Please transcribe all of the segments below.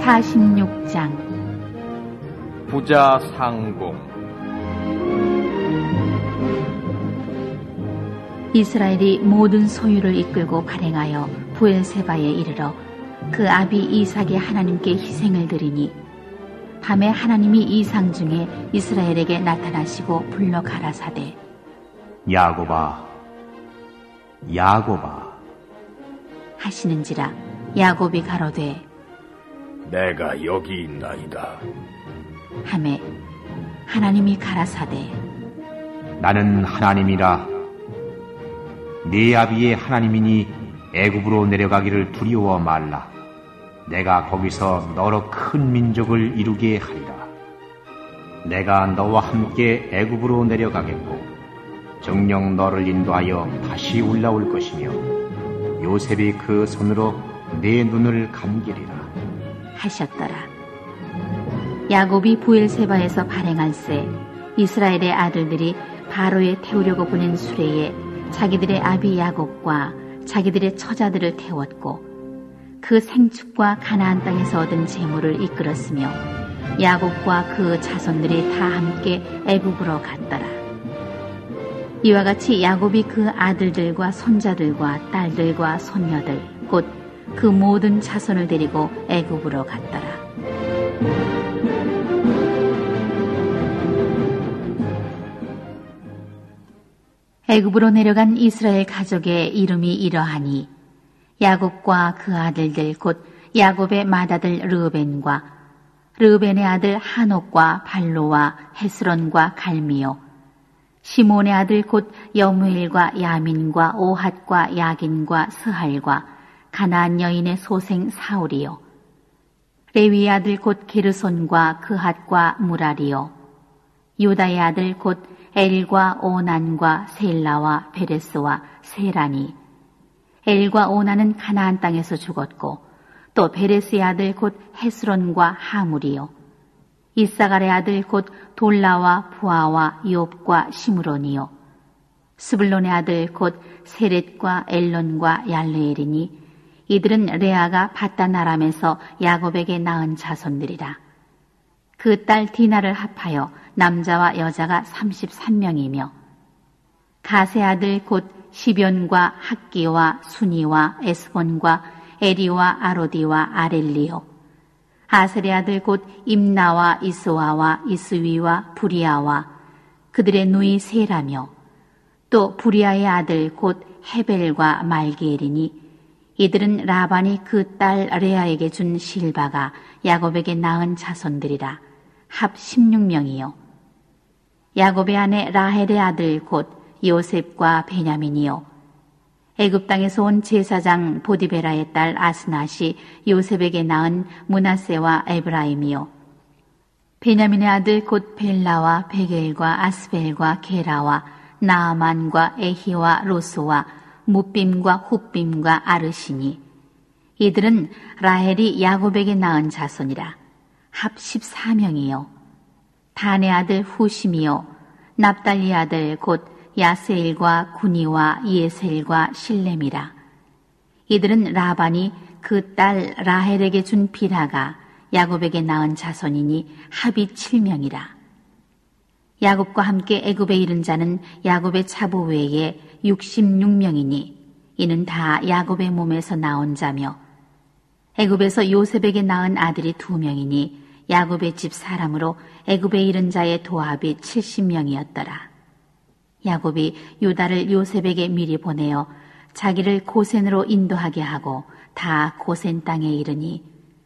46장 부자 상공. 이스라엘이 모든 소유를 이끌고 발행하여 부엘세바에 이르러 그 아비 이삭의 하나님께 희생을 드리니 밤에 하나님이 이상 중에 이스라엘에게 나타나시고 불러 가라사대 야곱아, 야곱아 하시는지라. 야곱이 가로되 내가 여기 있나이다 하매 하나님이 가라사대 나는 하나님이라. 네 아비의 하나님이니 애굽으로 내려가기를 두려워 말라. 내가 거기서 너로 큰 민족을 이루게 하리라. 내가 너와 함께 애굽으로 내려가겠고 정녕 너를 인도하여 다시 올라올 것이며 요셉이 그 손으로 네 눈을 감기리라 하셨더라. 야곱이 부엘세바에서 발행할세 이스라엘의 아들들이 바로에 태우려고 보낸 수레에 자기들의 아비 야곱과 자기들의 처자들을 태웠고 그 생축과 가나안 땅에서 얻은 재물을 이끌었으며 야곱과 그 자손들이 다 함께 애굽으로 갔더라. 이와 같이 야곱이 그 아들들과 손자들과 딸들과 손녀들 곧 그 모든 자손을 데리고 애굽으로 갔더라. 애굽으로 내려간 이스라엘 가족의 이름이 이러하니 야곱과 그 아들들 곧 야곱의 맏아들 르우벤과 르우벤의 아들 하녹과 발로와 헤스론과 갈미요 시몬의 아들 곧 여무엘과 야민과 오핫과 야긴과 스할과 가나안 여인의 소생 사울이요 레위의 아들 곧 게르손과 그핫과 무라리요 유다의 아들 곧 엘과 오난과 셀라와 베레스와 세라니 엘과 오난은 가나안 땅에서 죽었고 또 베레스의 아들 곧 헤스론과 하물이요 이사갈의 아들 곧 돌라와 부아와 욥과 시므론이요 스불론의 아들 곧 세렛과 엘론과 얄레엘이니 이들은 레아가 바단 아람에서 야곱에게 낳은 자손들이라. 그 딸 디나를 합하여 남자와 여자가 33명이며 가세 아들 곧 시변과 학기와 순이와 에스본과 에리와 아로디와 아렐리요 아셀의 아들 곧 임나와 이스와와 이스위와 부리아와 그들의 누이 세라며 또 부리아의 아들 곧 헤벨과 말기엘이니 이들은 라반이 그 딸 레아에게 준 실바가 야곱에게 낳은 자손들이라. 합 16명이요 야곱의 아내 라헬의 아들 곧 요셉과 베냐민이요 애굽 땅에서 온 제사장 보디베라의 딸 아스낫이 요셉에게 낳은 므낫세와 에브라임이요 베냐민의 아들 곧 벨라와 베겔과 아스벨과 게라와 나아만과 에히와 로스와 무빔과 훗빔과 아르시니 이들은 라헬이 야곱에게 낳은 자손이라. 합 14명이요 단의 아들 후심이요 납달리 아들 곧 야세일과 구니와 예셀과 실렘이라. 이들은 라반이 그 딸 라헬에게 준 비라가 야곱에게 낳은 자손이니 합이 7명이라. 야곱과 함께 애굽에 이른 자는 야곱의 차부 외에 66명이니 이는 다 야곱의 몸에서 나온 자며 애굽에서 요셉에게 낳은 아들이 2명이니 야곱의 집 사람으로 애굽에 이른 자의 도합이 70명이었더라. 야곱이 유다를 요셉에게 미리 보내어 자기를 고센으로 인도하게 하고 다 고센 땅에 이르니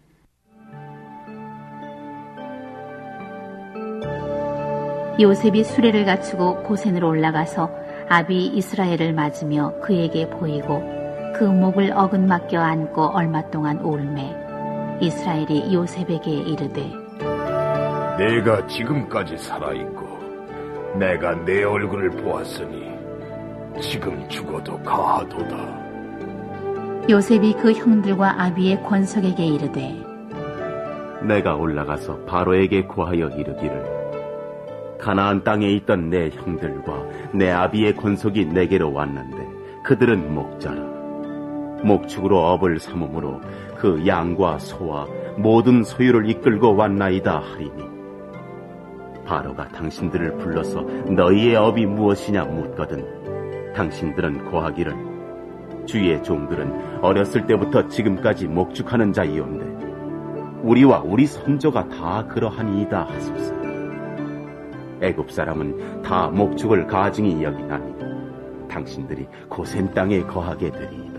요셉이 수레를 갖추고 고센으로 올라가서 아비 이스라엘을 맞으며 그에게 보이고 그 목을 어긋맞겨 안고 얼마 동안 울매 이스라엘이 요셉에게 이르되 내가 지금까지 살아있고 내가 내 얼굴을 보았으니 지금 죽어도 가하도다. 요셉이 그 형들과 아비의 권속에게 이르되 내가 올라가서 바로에게 고하여 이르기를 가나안 땅에 있던 내 형들과 내 아비의 권속이 내게로 왔는데 그들은 목자라. 목축으로 업을 삼음으로 그 양과 소와 모든 소유를 이끌고 왔나이다 하리니 바로가 당신들을 불러서 너희의 업이 무엇이냐 묻거든 당신들은 고하기를 주의 종들은 어렸을 때부터 지금까지 목축하는 자이온데 우리와 우리 선조가 다 그러하니이다 하소서. 애굽 사람은 다 목축을 가증히 여기나니 당신들이 고센 땅에 거하게 되리이다.